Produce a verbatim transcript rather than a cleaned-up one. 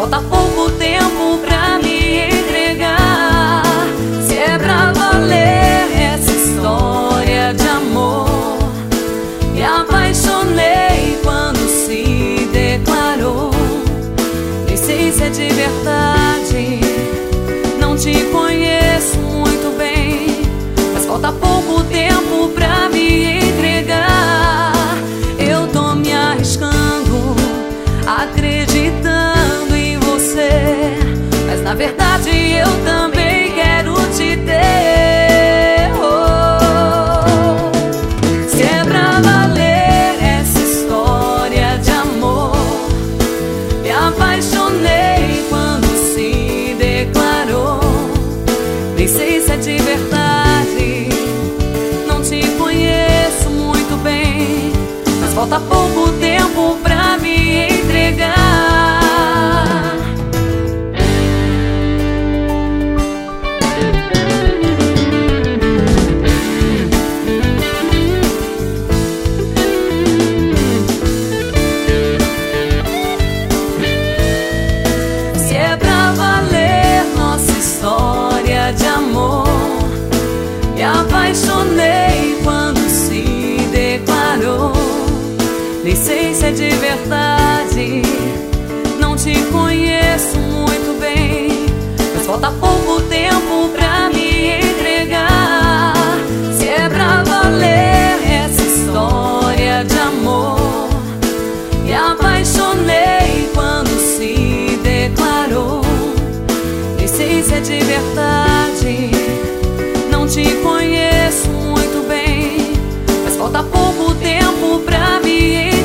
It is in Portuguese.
falta pouco tempo pra me entregar. Se é pra valer essa história de amor, me apaixonei quando se declarou. Nem sei se é de verdade, não te conheço muito bem, mas falta pouco tempo pra me entregar. Eu tô me arriscando, acreditando em você, mas na verdade eu também quero te ter. Oh, se é pra valer essa história de amor, me apaixonei quando se declarou. Nem sei se é de verdade, não te conheço muito bem, mas falta pouco tempo pra me entregar. Se é pra valer nossa história de amor, me apaixonei quando se declarou. Nem sei se é de verdade, não te conheço muito bem, mas falta pouco tempo pra me entregar. Se é pra valer essa história de amor, me apaixonei quando se declarou. Nem sei se é de verdade, não te conheço muito bem, mas falta pouco tempo pra me entregar.